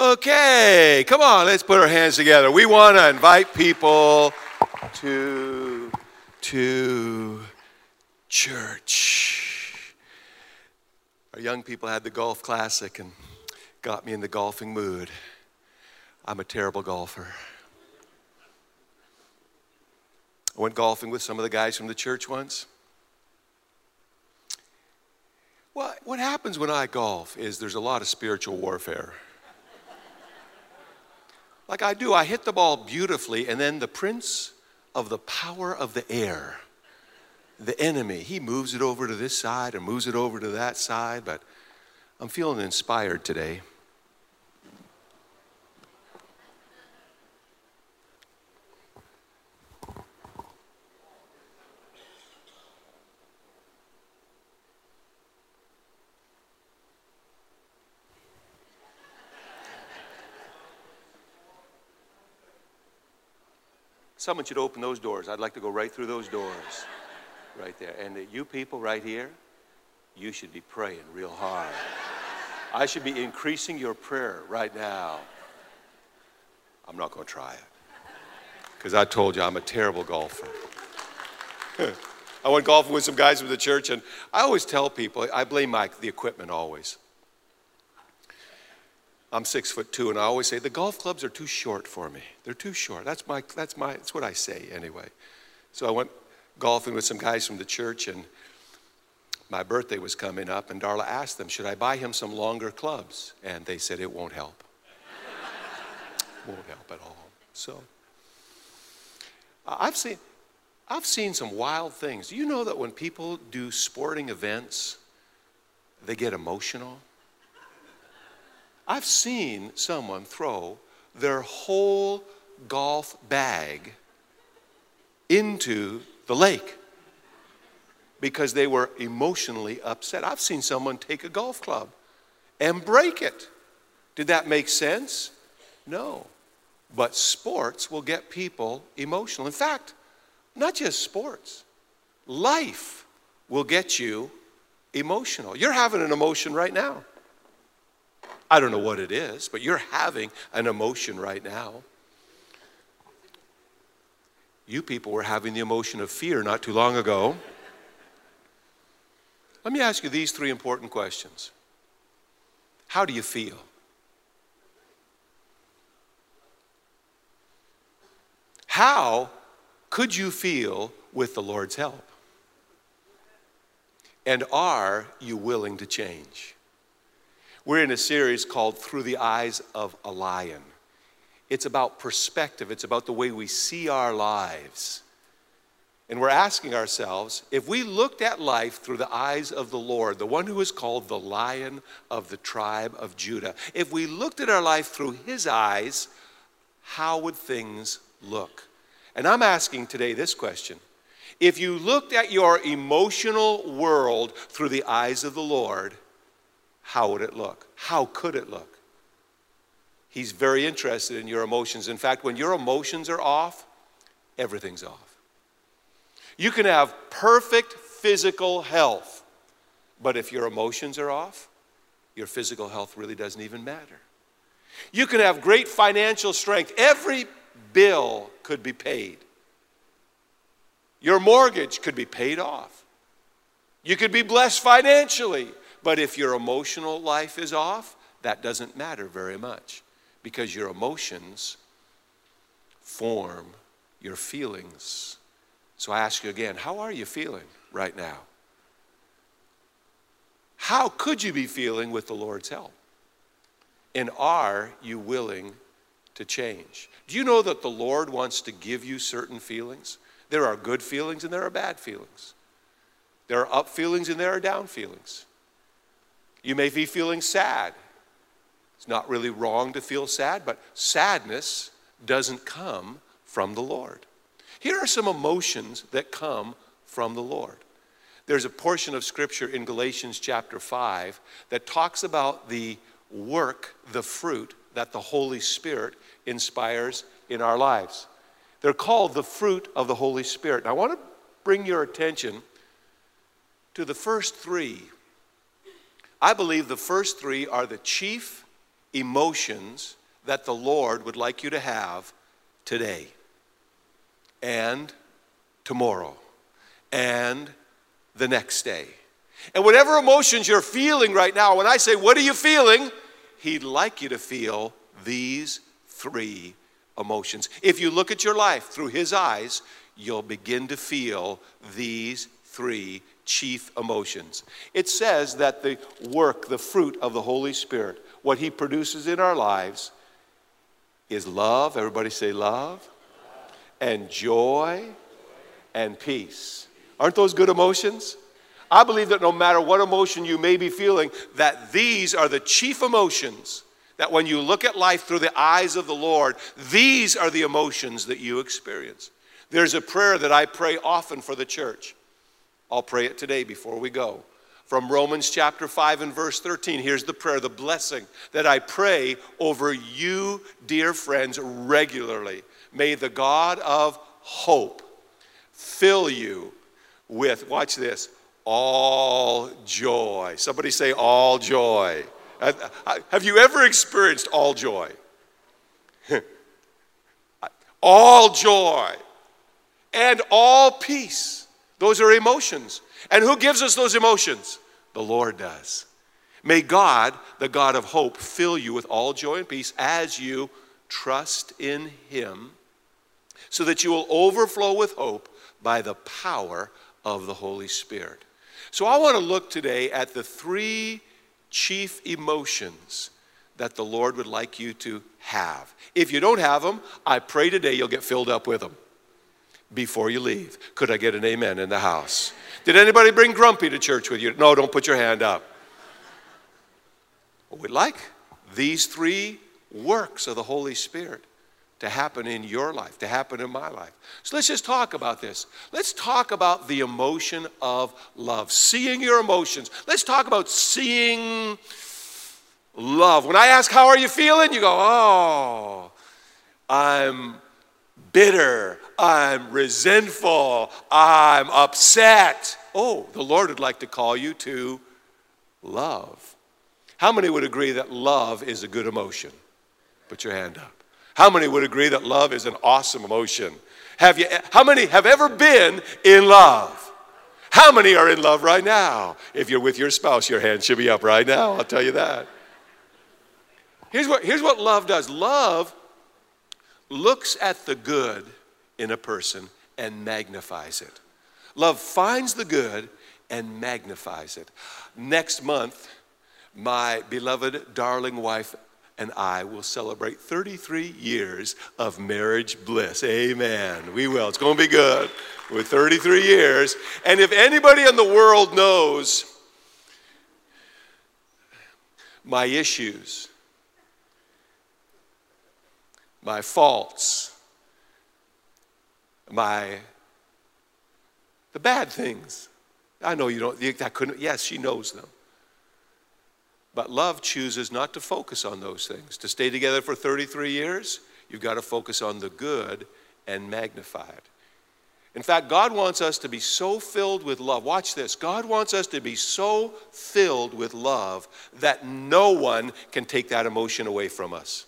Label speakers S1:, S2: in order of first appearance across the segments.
S1: Okay, come on, let's put our hands together. We want to invite people to church. Our young people had the golf classic and got me in the golfing mood. I'm a terrible golfer. I went golfing with some of the guys from the church once. Well, what happens when I golf is there's a lot of spiritual warfare. Like I hit the ball beautifully, and then the prince of the power of the air, the enemy, he moves it over to this side and moves it over to that side, but I'm feeling inspired today. Someone should open those doors. I'd like to go right through those doors. Right there. And you people right here, you should be praying real hard. I should be increasing your prayer right now. I'm not going to try it. Because I told you I'm a terrible golfer. I went golfing with some guys from the church, and I always tell people, I blame the equipment always. I'm 6'2", and I always say the golf clubs are too short for me. They're too short. That's what I say anyway. So I went golfing with some guys from the church, and my birthday was coming up, and Darla asked them, should I buy him some longer clubs? And they said it won't help. Won't help at all. So I've seen some wild things. Do you know that when people do sporting events, they get emotional? I've seen someone throw their whole golf bag into the lake because they were emotionally upset. I've seen someone take a golf club and break it. Did that make sense? No. But sports will get people emotional. In fact, not just sports. Life will get you emotional. You're having an emotion right now. I don't know what it is, but you're having an emotion right now. You people were having the emotion of fear not too long ago. Let me ask you these three important questions. How do you feel? How could you feel with the Lord's help? And are you willing to change? We're in a series called Through the Eyes of a Lion. It's about perspective. It's about the way we see our lives. And we're asking ourselves, if we looked at life through the eyes of the Lord, the one who is called the Lion of the tribe of Judah, if we looked at our life through his eyes, how would things look? And I'm asking today this question. If you looked at your emotional world through the eyes of the Lord, how would it look? How could it look? He's very interested in your emotions. In fact, when your emotions are off, everything's off. You can have perfect physical health, but if your emotions are off, your physical health really doesn't even matter. You can have great financial strength. Every bill could be paid. Your mortgage could be paid off. You could be blessed financially. But if your emotional life is off, that doesn't matter very much because your emotions form your feelings. So I ask you again, how are you feeling right now? How could you be feeling with the Lord's help? And are you willing to change? Do you know that the Lord wants to give you certain feelings? There are good feelings and there are bad feelings. There are up feelings and there are down feelings. You may be feeling sad. It's not really wrong to feel sad, but sadness doesn't come from the Lord. Here are some emotions that come from the Lord. There's a portion of scripture in Galatians chapter 5 that talks about the work, the fruit that the Holy Spirit inspires in our lives. They're called the fruit of the Holy Spirit. And I want to bring your attention to the first three. I believe the first three are the chief emotions that the Lord would like you to have today and tomorrow and the next day. And whatever emotions you're feeling right now, when I say, what are you feeling? He'd like you to feel these 3 emotions. If you look at your life through his eyes, you'll begin to feel these 3 chief emotions. It says that the fruit of the Holy Spirit, what he produces in our lives, is love. Everybody say love. And joy and peace. Aren't those good emotions? I believe that no matter what emotion you may be feeling, that these are the chief emotions, that when you look at life through the eyes of the Lord, these are the emotions that you experience. There's a prayer that I pray often for the church. I'll pray it today before we go. From Romans chapter 5 and verse 13, here's the prayer, the blessing that I pray over you, dear friends, regularly. May the God of hope fill you with, watch this, all joy. Somebody say all joy. Have you ever experienced all joy? All joy and all peace. Those are emotions. And who gives us those emotions? The Lord does. May God, the God of hope, fill you with all joy and peace as you trust in him, so that you will overflow with hope by the power of the Holy Spirit. So I want to look today at the 3 chief emotions that the Lord would like you to have. If you don't have them, I pray today you'll get filled up with them before you leave. Could I get an amen in the house? Did anybody bring grumpy to church with you? No, don't put your hand up. We'd like these 3 works of the Holy Spirit to happen in your life, to happen in my life. So let's just talk about this. Let's talk about the emotion of love, seeing your emotions. Let's talk about seeing love. When I ask, how are you feeling? You go, oh, I'm bitter, I'm resentful, I'm upset. Oh, the Lord would like to call you to love. How many would agree that love is a good emotion? Put your hand up. How many would agree that love is an awesome emotion? How many have ever been in love? How many are in love right now? If you're with your spouse, your hand should be up right now, I'll tell you that. Here's what love does. Love looks at the good in a person and magnifies it. Love finds the good and magnifies it. Next month, my beloved, darling wife and I will celebrate 33 years of marriage bliss. Amen. We will. It's going to be good. With 33 years. And if anybody in the world knows my issues, my faults, the bad things, I know you don't, yes, she knows them. But love chooses not to focus on those things. To stay together for 33 years, you've got to focus on the good and magnify it. In fact, God wants us to be so filled with love. Watch this. God wants us to be so filled with love that no one can take that emotion away from us.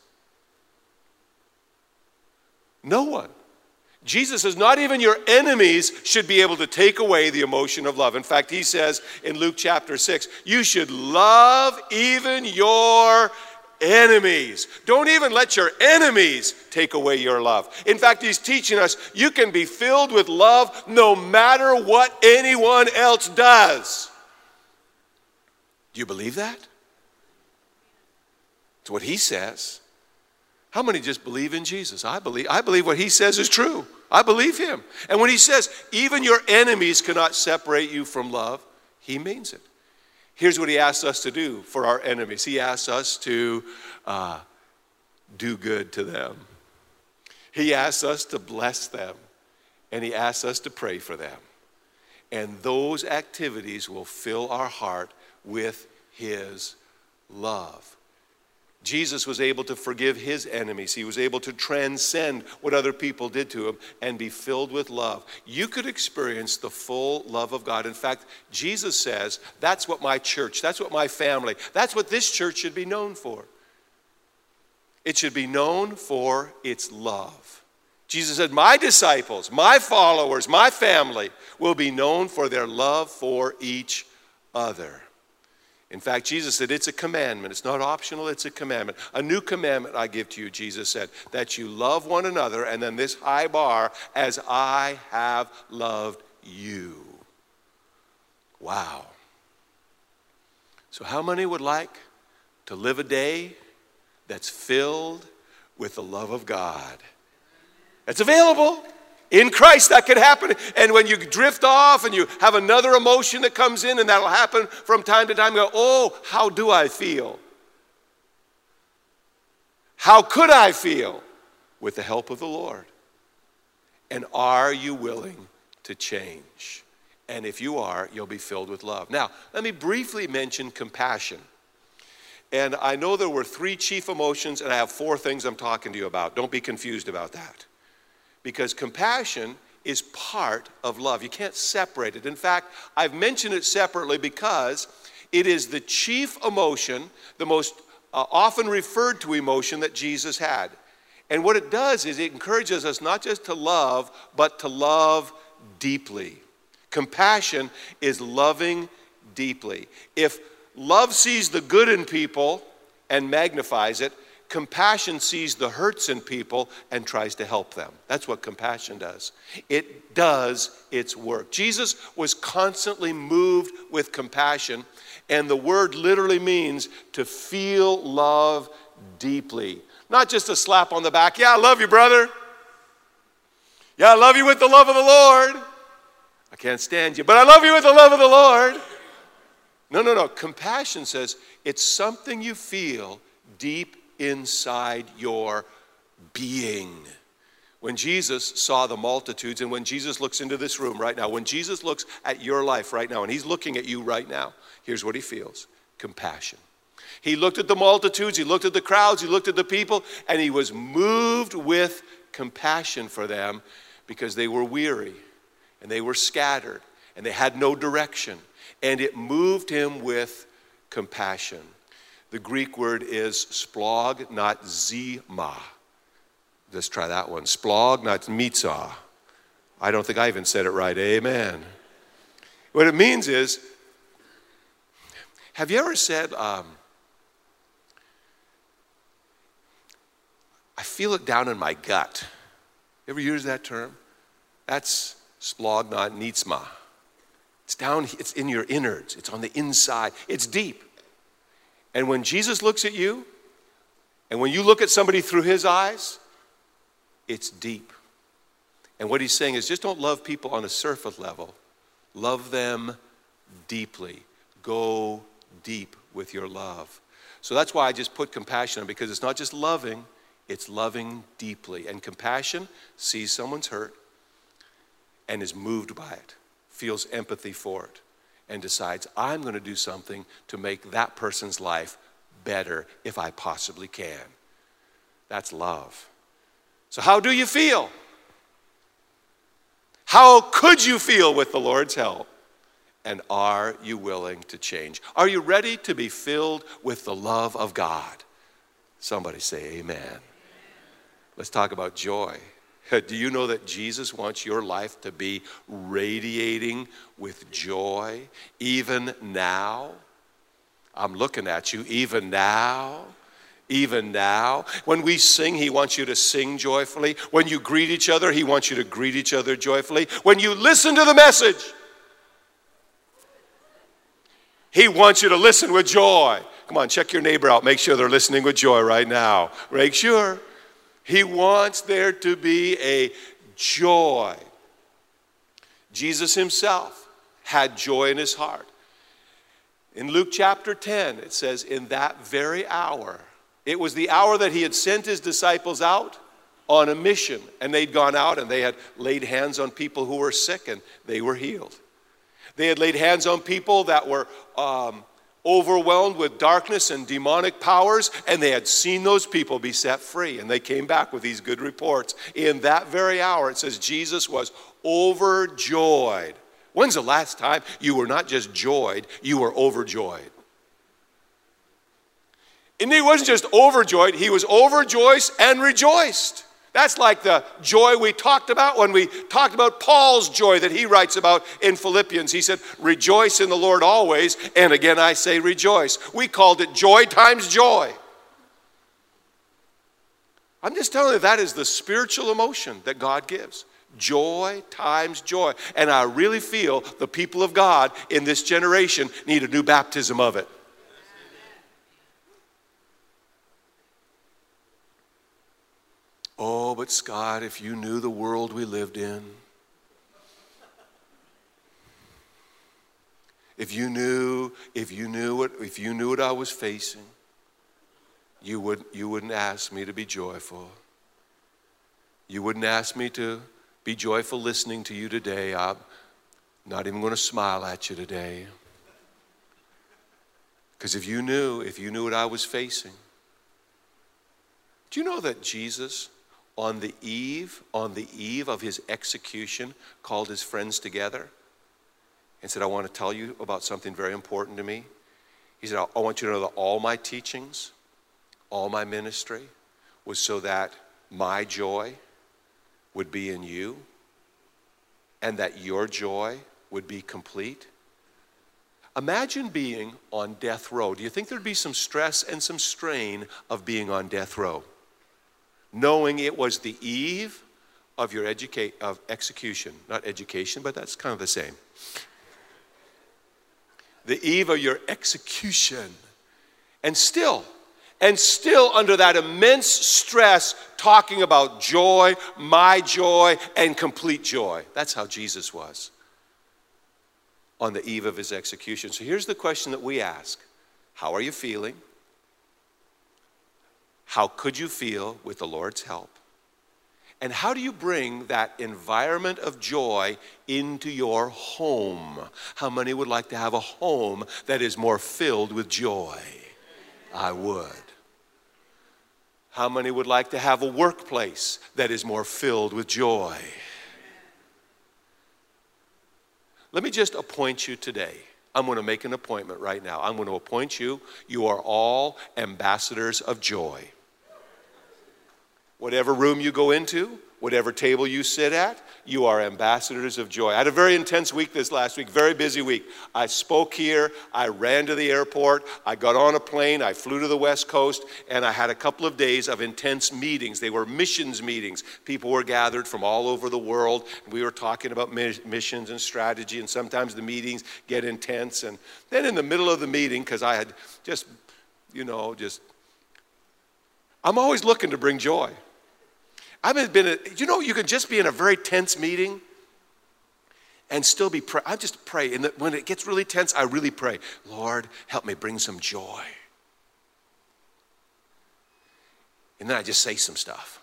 S1: No one. Jesus says not even your enemies should be able to take away the emotion of love. In fact, he says in Luke chapter 6, you should love even your enemies. Don't even let your enemies take away your love. In fact, he's teaching us you can be filled with love no matter what anyone else does. Do you believe that? It's what he says. How many just believe in Jesus? I believe what he says is true. I believe him. And when he says, even your enemies cannot separate you from love, he means it. Here's what he asks us to do for our enemies. He asks us to do good to them. He asks us to bless them. And he asks us to pray for them. And those activities will fill our heart with his love. Jesus was able to forgive his enemies. He was able to transcend what other people did to him and be filled with love. You could experience the full love of God. In fact, Jesus says, that's what my church, that's what my family, that's what this church should be known for. It should be known for its love. Jesus said, my disciples, my followers, my family will be known for their love for each other. In fact, Jesus said it's a commandment. It's not optional, it's a commandment. A new commandment I give to you, Jesus said, that you love one another, and then this high bar, as I have loved you. Wow. So how many would like to live a day that's filled with the love of God? It's available. In Christ, that could happen. And when you drift off and you have another emotion that comes in, and that'll happen from time to time, you go, oh, how do I feel? How could I feel? With the help of the Lord. And are you willing to change? And if you are, you'll be filled with love. Now, let me briefly mention compassion. And I know there were 3 chief emotions, and I have 4 things I'm talking to you about. Don't be confused about that. Because compassion is part of love. You can't separate it. In fact, I've mentioned it separately because it is the chief emotion, the most often referred to emotion that Jesus had. And what it does is it encourages us not just to love, but to love deeply. Compassion is loving deeply. If love sees the good in people and magnifies it, compassion sees the hurts in people and tries to help them. That's what compassion does. It does its work. Jesus was constantly moved with compassion, and the word literally means to feel love deeply. Not just a slap on the back. Yeah, I love you, brother. Yeah, I love you with the love of the Lord. I can't stand you, but I love you with the love of the Lord. No. Compassion says it's something you feel deep inside your being. When Jesus saw the multitudes, and when Jesus looks into this room right now, when Jesus looks at your life right now, and he's looking at you right now, here's what he feels: compassion. He looked at the multitudes, he looked at the crowds, he looked at the people, and he was moved with compassion for them because they were weary and they were scattered and they had no direction, and it moved him with compassion. The Greek word is splog, not zema. Let's try that one. Splog, not mitzah. I don't think I even said it right. Amen. What it means is, have you ever said, I feel it down in my gut? You ever use that term? That's splog, not nitzma. It's down, it's in your innards. It's on the inside. It's deep. And when Jesus looks at you, and when you look at somebody through his eyes, it's deep. And what he's saying is, just don't love people on a surface level. Love them deeply. Go deep with your love. So that's why I just put compassion on, because it's not just loving, it's loving deeply. And compassion sees someone's hurt and is moved by it, feels empathy for it, and decides, I'm going to do something to make that person's life better if I possibly can. That's love. So how do you feel? How could you feel with the Lord's help? And are you willing to change? Are you ready to be filled with the love of God? Somebody say amen. Let's talk about joy. Do you know that Jesus wants your life to be radiating with joy even now? I'm looking at you, even now. Even now. When we sing, he wants you to sing joyfully. When you greet each other, he wants you to greet each other joyfully. When you listen to the message, he wants you to listen with joy. Come on, check your neighbor out. Make sure they're listening with joy right now. Make sure. He wants there to be a joy. Jesus himself had joy in his heart. In Luke chapter 10, it says, in that very hour, it was the hour that he had sent his disciples out on a mission. And they'd gone out and they had laid hands on people who were sick and they were healed. They had laid hands on people that were overwhelmed with darkness and demonic powers, and they had seen those people be set free, and they came back with these good reports. In that very hour, it says Jesus was overjoyed. When's the last time you were not just joyed, you were overjoyed? And he wasn't just overjoyed, he was overjoyed and rejoiced. That's like the joy we talked about when we talked about Paul's joy that he writes about in Philippians. He said, rejoice in the Lord always, and again I say rejoice. We called it joy times joy. I'm just telling you, that is the spiritual emotion that God gives. Joy times joy. And I really feel the people of God in this generation need a new baptism of it. Oh, but Scott, if you knew the world we lived in, if you knew what I was facing, you wouldn't ask me to be joyful. You wouldn't ask me to be joyful listening to you today. I'm not even going to smile at you today. Because if you knew what I was facing. Do you know that Jesus, on the eve of his execution, called his friends together and said, I want to tell you about something very important to me. He said, I want you to know that all my teachings, all my ministry was so that my joy would be in you and that your joy would be complete. Imagine being on death row. Do you think there'd be some stress and some strain of being on death row? Knowing it was the eve of your execution. Not education, but that's kind of the same. The eve of your execution. And still under that immense stress, talking about joy, my joy, and complete joy. That's how Jesus was on the eve of his execution. So here's the question that we ask. How are you feeling? How could you feel with the Lord's help? And how do you bring that environment of joy into your home? How many would like to have a home that is more filled with joy? I would. How many would like to have a workplace that is more filled with joy? Let me just appoint you today. I'm going to make an appointment right now. I'm going to appoint you. You are all ambassadors of joy. Whatever room you go into, whatever table you sit at, you are ambassadors of joy. I had a very intense week this last week, very busy week. I spoke here, I ran to the airport, I got on a plane, I flew to the West Coast, and I had a couple of days of intense meetings. They were missions meetings. People were gathered from all over the world. We were talking about missions and strategy, and sometimes the meetings get intense. And then in the middle of the meeting, because I had I'm always looking to bring joy. You can just be in a very tense meeting and still be I just pray. And when it gets really tense, I really pray, Lord, help me bring some joy. And then I just say some stuff.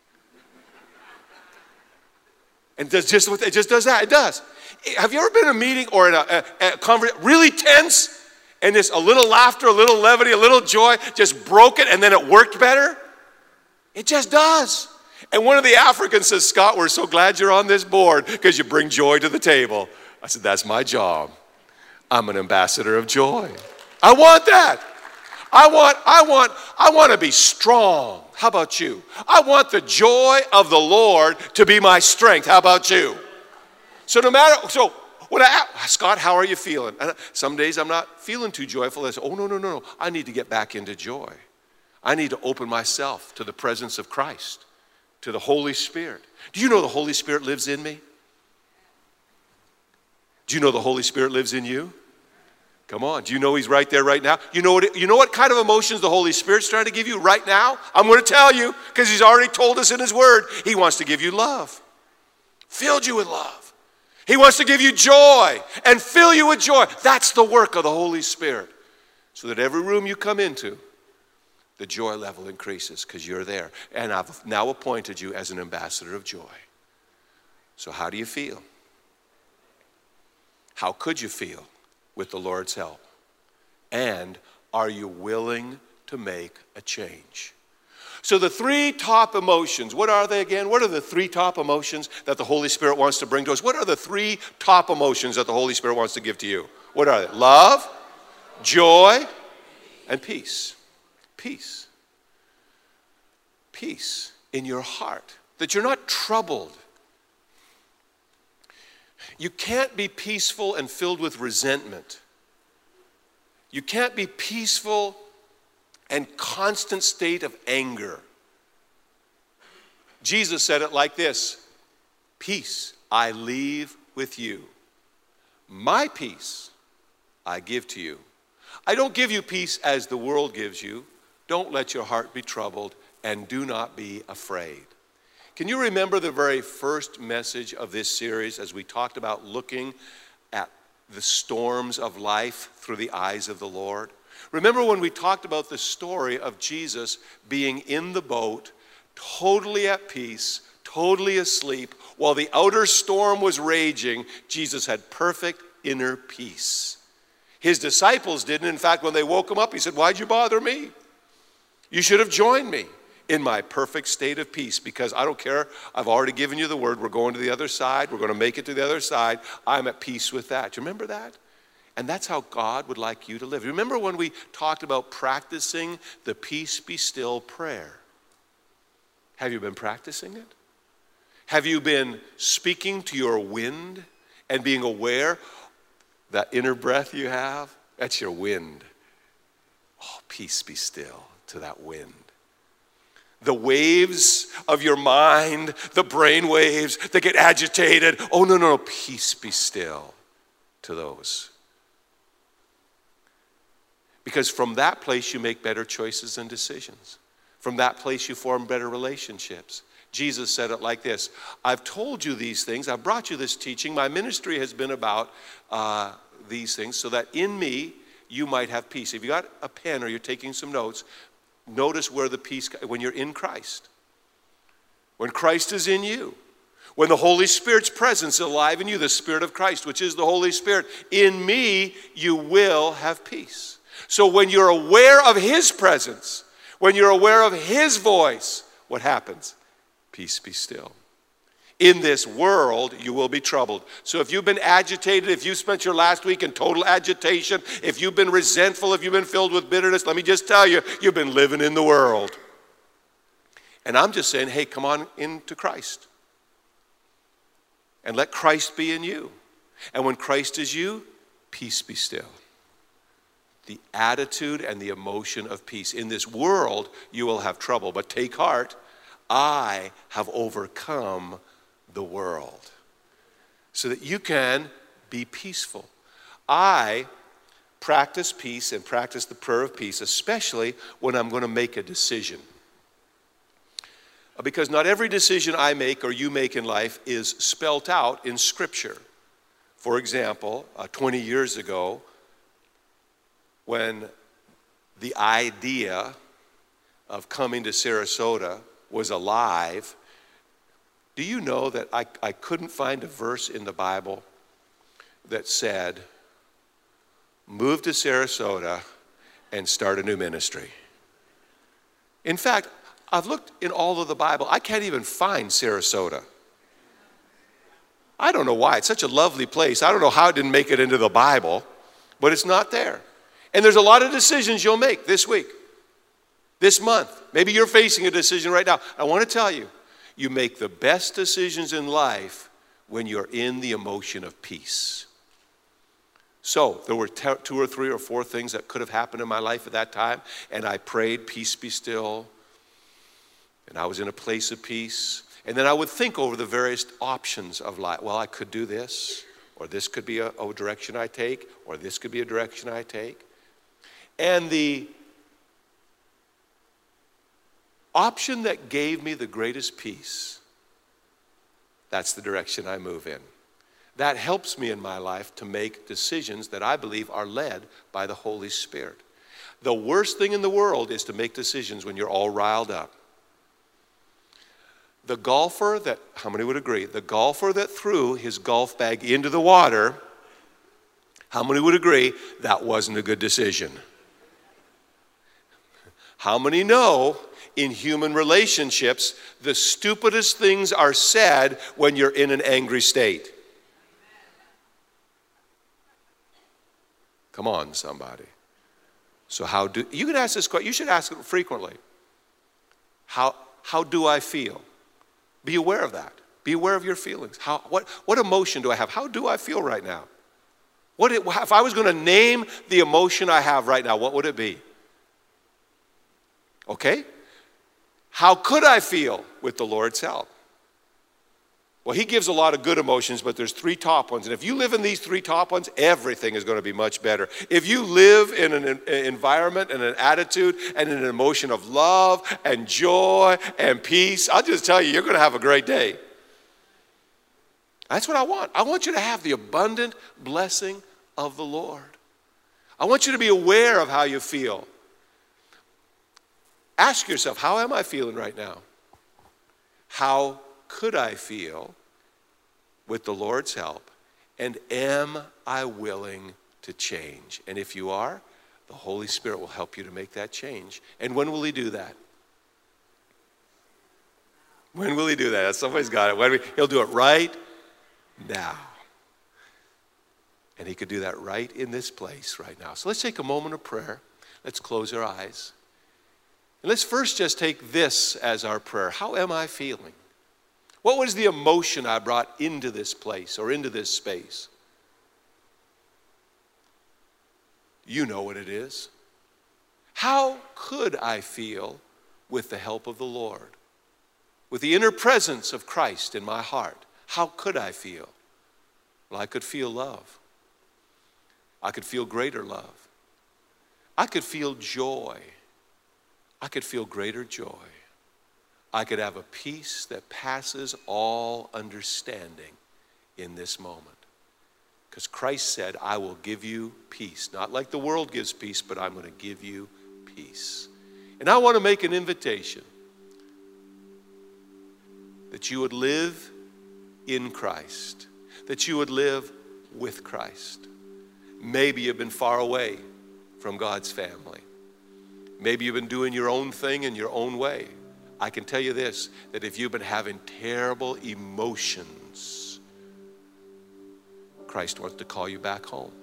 S1: And it just does that. It does. Have you ever been in a meeting or in a conversation really tense, and there's a little laughter, a little levity, a little joy just broke it, and then it worked better? It just does. And one of the Africans says, Scott, we're so glad you're on this board because you bring joy to the table. I said, that's my job. I'm an ambassador of joy. I want that. I want to be strong. How about you? I want the joy of the Lord to be my strength. How about you? So when I ask, Scott, how are you feeling? And some days I'm not feeling too joyful. I say, oh, no. I need to get back into joy. I need to open myself to the presence of Christ, to the Holy Spirit. Do you know the Holy Spirit lives in me? Do you know the Holy Spirit lives in you? Come on. Do you know he's right there right now? You know what kind of emotions the Holy Spirit's trying to give you right now? I'm going to tell you because he's already told us in his word. He wants to give you love. Filled you with love. He wants to give you joy and fill you with joy. That's the work of the Holy Spirit. So that every room you come into, the joy level increases because you're there. And I've now appointed you as an ambassador of joy. So how do you feel? How could you feel with the Lord's help? And are you willing to make a change? So the three top emotions, what are they again? What are the three top emotions that the Holy Spirit wants to bring to us? What are the three top emotions that the Holy Spirit wants to give to you? What are they? Love, joy, and peace. Peace. Peace in your heart, that you're not troubled. You can't be peaceful and filled with resentment. You can't be peaceful and constant state of anger. Jesus said it like this: peace I leave with you. My peace I give to you. I don't give you peace as the world gives you. Don't let your heart be troubled, and do not be afraid. Can you remember the very first message of this series as we talked about looking at the storms of life through the eyes of the Lord? Remember when we talked about the story of Jesus being in the boat, totally at peace, totally asleep, while the outer storm was raging, Jesus had perfect inner peace. His disciples didn't. In fact, when they woke him up, he said, "Why'd you bother me? You should have joined me in my perfect state of peace, because I don't care. I've already given you the word. We're going to the other side. We're going to make it to the other side. I'm at peace with that." Do you remember that? And that's how God would like you to live. Remember when we talked about practicing the peace be still prayer? Have you been practicing it? Have you been speaking to your wind and being aware that inner breath you have? That's your wind. Oh, peace be still to that wind. The waves of your mind, the brain waves that get agitated. Oh, no, peace be still to those. Because from that place you make better choices and decisions. From that place you form better relationships. Jesus said it like this: I've told you these things, I've brought you this teaching. My ministry has been about these things so that in me you might have peace. If you got a pen or you're taking some notes, notice where the peace, when you're in Christ. When Christ is in you. When the Holy Spirit's presence is alive in you, the Spirit of Christ, which is the Holy Spirit, in me you will have peace. So when you're aware of His presence, when you're aware of His voice, what happens? Peace be still. In this world, you will be troubled. So if you've been agitated, if you spent your last week in total agitation, if you've been resentful, if you've been filled with bitterness, let me just tell you, you've been living in the world. And I'm just saying, hey, come on into Christ. And let Christ be in you. And when Christ is you, peace be still. The attitude and the emotion of peace. In this world, you will have trouble, but take heart. I have overcome the world, so that you can be peaceful. I practice peace and practice the prayer of peace, especially when I'm going to make a decision. Because not every decision I make or you make in life is spelt out in Scripture. For example, 20 years ago, when the idea of coming to Sarasota was alive, do you know that I couldn't find a verse in the Bible that said, move to Sarasota and start a new ministry? In fact, I've looked in all of the Bible. I can't even find Sarasota. I don't know why. It's such a lovely place. I don't know how it didn't make it into the Bible, but it's not there. And there's a lot of decisions you'll make this week, this month. Maybe you're facing a decision right now. I want to tell you, you make the best decisions in life when you're in the emotion of peace. So there were 2 or 3 or 4 things that could have happened in my life at that time, and I prayed, peace be still, and I was in a place of peace. And then I would think over the various options of life. Well, I could do this, or this could be a direction I take, or this could be a direction I take. And the option that gave me the greatest peace, that's the direction I move in. That helps me in my life to make decisions that I believe are led by the Holy Spirit. The worst thing in the world is to make decisions when you're all riled up. The golfer that, how many would agree? The golfer that threw his golf bag into the water, how many would agree that wasn't a good decision? How many know in human relationships, the stupidest things are said when you're in an angry state? Come on, somebody. So you can ask this question, you should ask it frequently. How do I feel? Be aware of that. Be aware of your feelings. What emotion do I have? How do I feel right now? If I was going to name the emotion I have right now, what would it be? Okay? How could I feel with the Lord's help? Well, he gives a lot of good emotions, but there's 3 top ones. And if you live in these 3 top ones, everything is going to be much better. If you live in an environment and an attitude and an emotion of love and joy and peace, I'll just tell you, you're going to have a great day. That's what I want. I want you to have the abundant blessing of the Lord. I want you to be aware of how you feel. Ask yourself, how am I feeling right now? How could I feel with the Lord's help? And am I willing to change? And if you are, the Holy Spirit will help you to make that change. And when will he do that? When will he do that? Somebody's got it. He'll do it right now. And he could do that right in this place right now. So let's take a moment of prayer. Let's close our eyes. And let's first just take this as our prayer. How am I feeling? What was the emotion I brought into this place or into this space? You know what it is. How could I feel with the help of the Lord? With the inner presence of Christ in my heart, how could I feel? Well, I could feel love. I could feel greater love. I could feel joy. I could feel greater joy. I could have a peace that passes all understanding in this moment. Because Christ said, I will give you peace. Not like the world gives peace, but I'm going to give you peace. And I want to make an invitation that you would live in Christ, that you would live with Christ. Maybe you've been far away from God's family. Maybe you've been doing your own thing in your own way. I can tell you this, that if you've been having terrible emotions, Christ wants to call you back home.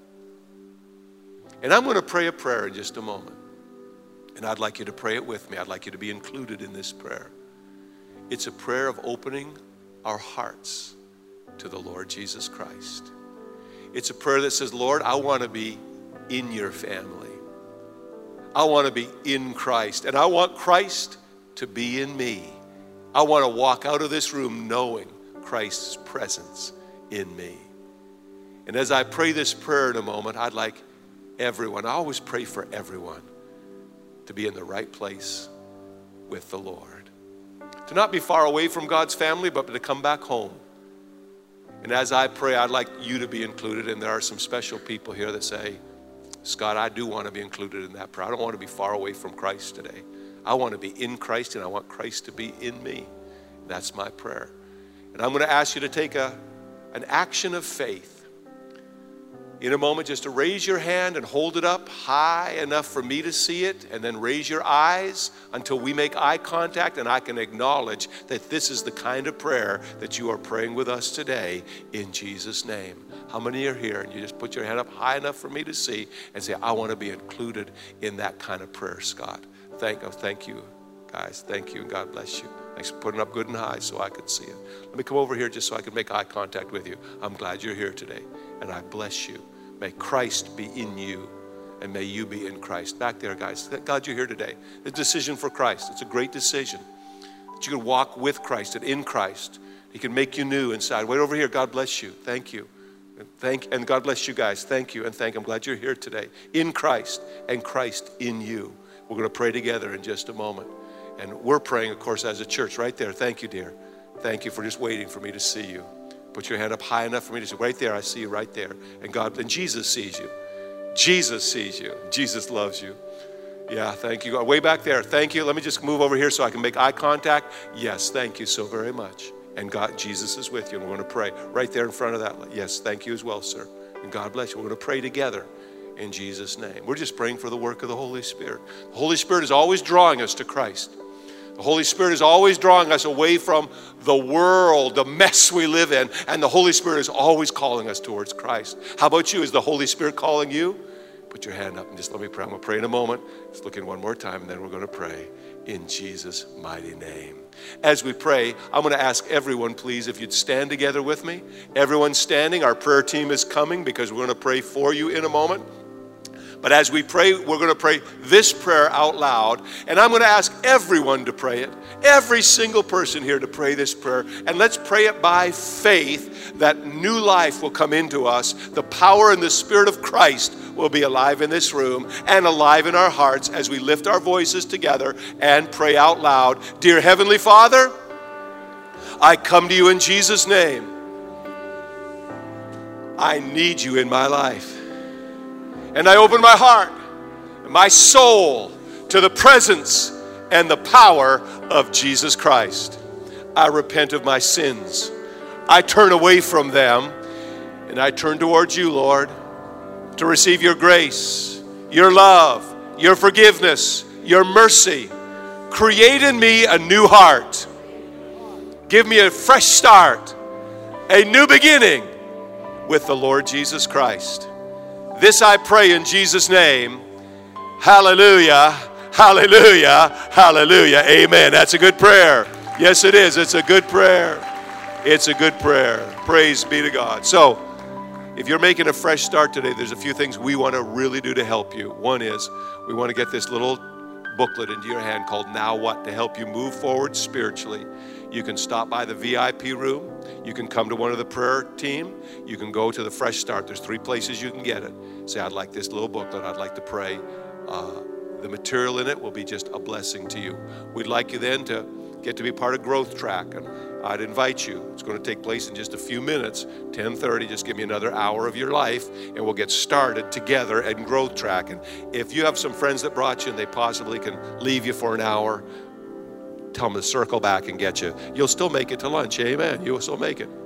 S1: And I'm going to pray a prayer in just a moment. And I'd like you to pray it with me. I'd like you to be included in this prayer. It's a prayer of opening our hearts to the Lord Jesus Christ. It's a prayer that says, Lord, I want to be in your family. I want to be in Christ. And I want Christ to be in me. I want to walk out of this room knowing Christ's presence in me. And as I pray this prayer in a moment, I'd like everyone, I always pray for everyone, to be in the right place with the Lord. To not be far away from God's family, but to come back home. And as I pray, I'd like you to be included. And there are some special people here that say, Scott, I do want to be included in that prayer. I don't want to be far away from Christ today. I want to be in Christ, and I want Christ to be in me. That's my prayer. And I'm going to ask you to take an action of faith. In a moment, just to raise your hand and hold it up high enough for me to see it, and then raise your eyes until we make eye contact and I can acknowledge that this is the kind of prayer that you are praying with us today in Jesus' name. How many are here? And you just put your hand up high enough for me to see and say, I want to be included in that kind of prayer, Scott. Thank you, guys. Thank you, and God bless you. Thanks for putting up good and high so I could see it. Let me come over here just so I can make eye contact with you. I'm glad you're here today, and I bless you. May Christ be in you, and may you be in Christ. Back there, guys. God, you're here today. The decision for Christ. It's a great decision that you can walk with Christ and in Christ. He can make you new inside. Wait over here. God bless you. Thank you. And God bless you guys. Thank you and thank you. I'm glad you're here today. In Christ and Christ in you. We're going to pray together in just a moment. And we're praying, of course, as a church right there. Thank you, dear. Thank you for just waiting for me to see you. Put your hand up high enough for me to see. Right there, I see you right there. And Jesus sees you. Jesus sees you. Jesus loves you. Yeah, thank you. Way back there. Thank you. Let me just move over here so I can make eye contact. Yes, thank you so very much. And God, Jesus is with you. And we're going to pray right there in front of that. Yes, thank you as well, sir. And God bless you. We're going to pray together in Jesus' name. We're just praying for the work of the Holy Spirit. The Holy Spirit is always drawing us to Christ. The Holy Spirit is always drawing us away from the world, the mess we live in. And the Holy Spirit is always calling us towards Christ. How about you? Is the Holy Spirit calling you? Put your hand up and just let me pray. I'm going to pray in a moment. Just look in one more time, and then we're going to pray in Jesus' mighty name. As we pray, I'm going to ask everyone, please, if you'd stand together with me. Everyone standing. Our prayer team is coming because we're going to pray for you in a moment. But as we pray, we're going to pray this prayer out loud. And I'm going to ask everyone to pray it. Every single person here to pray this prayer. And let's pray it by faith that new life will come into us. The power and the Spirit of Christ will be alive in this room and alive in our hearts as we lift our voices together and pray out loud. Dear Heavenly Father, I come to you in Jesus' name. I need you in my life. And I open my heart and my soul to the presence and the power of Jesus Christ. I repent of my sins. I turn away from them and I turn towards you, Lord, to receive your grace, your love, your forgiveness, your mercy. Create in me a new heart. Give me a fresh start, a new beginning with the Lord Jesus Christ. This I pray in Jesus' name. Hallelujah, hallelujah, hallelujah. Amen. That's a good prayer. Yes, it is. It's a good prayer. It's a good prayer. Praise be to God. So, if you're making a fresh start today, there's a few things we want to really do to help you. One is we want to get this little booklet into your hand called Now What to help you move forward spiritually. You can stop by the VIP room. You can come to one of the prayer team. You can go to the Fresh Start. There's 3 places you can get it. Say, I'd like this little booklet. I'd like to pray. The material in it will be just a blessing to you. We'd like you then to get to be part of Growth Track. And I'd invite you. It's going to take place in just a few minutes, 10:30. Just give me another hour of your life, and we'll get started together at Growth Track. And if you have some friends that brought you and they possibly can leave you for an hour, tell them to circle back and get you. You'll still make it to lunch. Amen. You will still make it.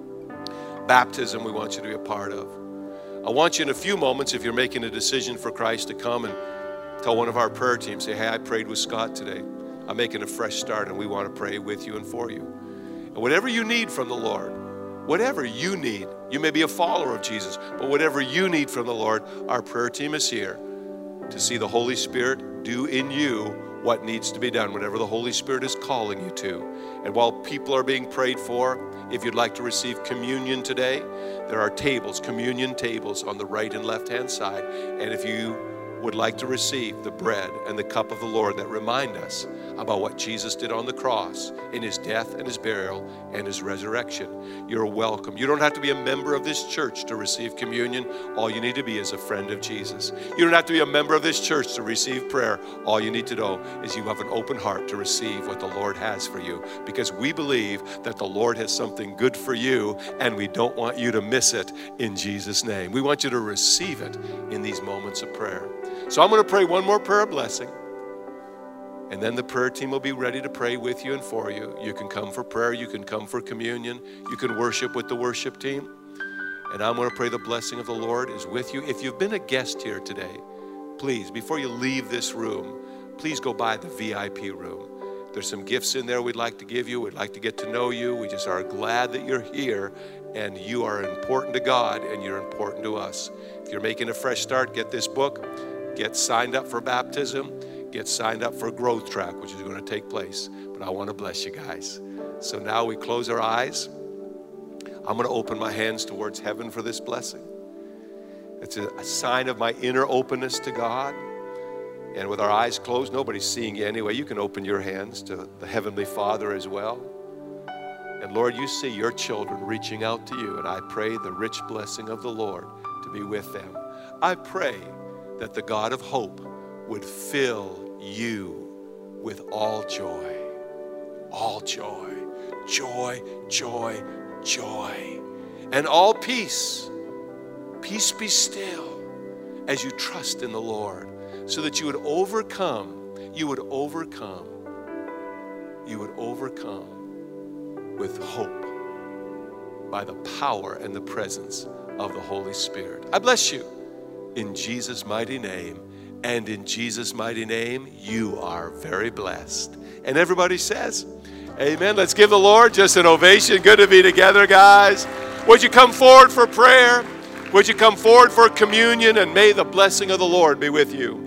S1: Baptism, we want you to be a part of. I want you in a few moments, if you're making a decision for Christ, to come and tell one of our prayer teams, say, hey, I prayed with Scott today. I'm making a fresh start, and we want to pray with you and for you. And whatever you need from the Lord, whatever you need, you may be a follower of Jesus, but whatever you need from the Lord, our prayer team is here to see the Holy Spirit do in you what needs to be done, whatever the Holy Spirit is calling you to. And while people are being prayed for, if you'd like to receive communion today, there are tables, communion tables on the right and left-hand side. And if you would like to receive the bread and the cup of the Lord that remind us about what Jesus did on the cross in his death and his burial and his resurrection, you're welcome. You don't have to be a member of this church to receive communion. All you need to be is a friend of Jesus. You don't have to be a member of this church to receive prayer. All you need to know is you have an open heart to receive what the Lord has for you, because we believe that the Lord has something good for you, and we don't want you to miss it in Jesus' name. We want you to receive it in these moments of prayer. So I'm going to pray one more prayer of blessing, and then the prayer team will be ready to pray with you and for you. You can come for prayer. You can come for communion. You can worship with the worship team. And I'm going to pray the blessing of the Lord is with you. If you've been a guest here today, please, before you leave this room, please go by the VIP room. There's some gifts in there we'd like to give you. We'd like to get to know you. We just are glad that you're here, and you are important to God, and you're important to us. If you're making a fresh start, get this book. Get signed up for baptism. Get signed up for Growth Track, which is going to take place. But I want to bless you guys. So now we close our eyes. I'm going to open my hands towards heaven for this blessing. It's a sign of my inner openness to God. And with our eyes closed, nobody's seeing you anyway. You can open your hands to the Heavenly Father as well. And Lord, you see your children reaching out to you. And I pray the rich blessing of the Lord to be with them. I pray that the God of hope would fill you with all joy, joy, and all peace. Peace be still as you trust in the Lord, so that you would overcome with hope by the power and the presence of the Holy Spirit. I bless you in Jesus' mighty name. And in Jesus' mighty name, you are very blessed. And everybody says, amen. Let's give the Lord just an ovation. Good to be together, guys. Would you come forward for prayer? Would you come forward for communion, and may the blessing of the Lord be with you.